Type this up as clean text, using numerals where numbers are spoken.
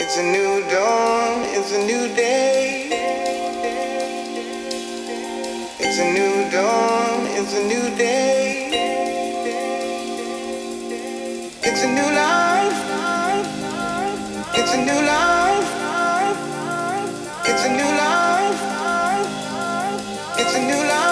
It's a new dawn, it's a new day. It's a new dawn, it's a new day. It's a new life. It's a new life. It's a new life. It's a new life.